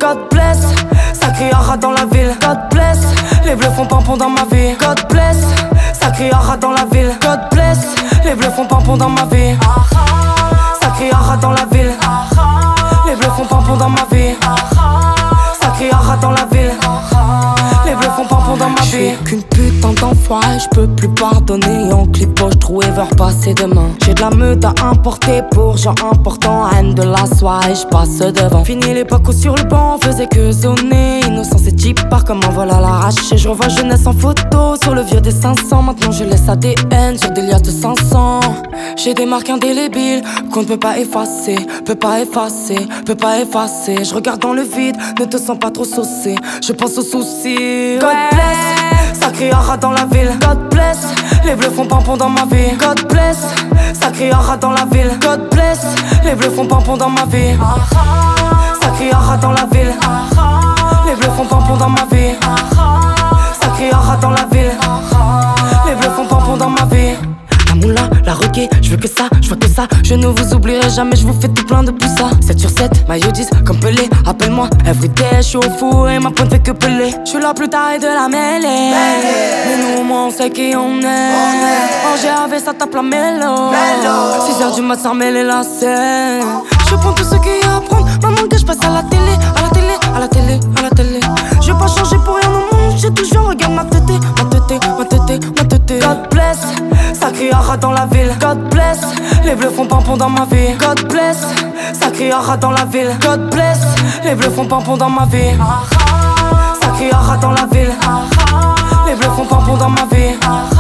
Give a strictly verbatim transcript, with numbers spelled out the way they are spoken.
God bless, sacré aura dans la ville. God bless, les bleus font pampon dans ma vie. God bless, sacré aura dans la ville. God bless, les bleus font pampon dans ma vie. Sacré aura dans la ville. Les bleus font pampon dans ma vie. Sacré aura dans la ville. Les bleus font pampon dans ma vie. Qu'une putain d'enfoiré, j'peux plus pardonner. En clipo, j'trouve et veux repasser demain. J'ai de la meute à importer pour gens importants. Haine de la soirée, j'passe devant. Fini l'époque où sur le banc on faisait que zoner. Innocent c'est cheap par comme un vol à l'arraché. Je revois jeunesse en photo sur le vieux des cinq cents. Maintenant je laisse A D N sur des liasses de cinq cents. J'ai des marques indélébiles qu'on ne peut pas effacer. Peut pas effacer, peut pas effacer. Je regarde dans le vide, ne te sens pas trop saucé. Je pense aux soucis. God bless, sacré aura dans la ville. God bless, les bleus font pampon dans ma vie. God bless, sacré aura dans la ville. God bless, les bleus font pampon dans ma vie. Sacré aura dans la ville. Les bleus font pampon dans ma vie. Sacré aura dans la ville. Les bleus font pampon dans ma vie. La moula, la roquée, je veux que ça, je vois que ça. Je ne vous oublierai jamais, je vous fais tout plein de poussa. sept sur sept, maillot dix, comme Pelé. Appelle-moi, everyday, je suis au four et ma pointe fait que Pelé. Je suis là plus tard et de la mêlée. Mais nous au moins on sait qui on est. En G A V ça tape la mélo. six heures du mat ça mêler la scène. Je prends tout ce qu'il y a à prendre. Maman que je passe à la télé, à la télé, à la télé, à la télé. Je vais pas changer pour rien au monde. J'ai toujours regardé ma tété, ma tété, ma tété, ma tété. God bless, sacré aura dans la ville. God bless, les bleus font pampon dans ma vie. God bless, sacré aura dans la ville. God bless, les bleus font pampon dans ma vie. Sacré aura dans la ville. Les bleus font pampon dans ma vie.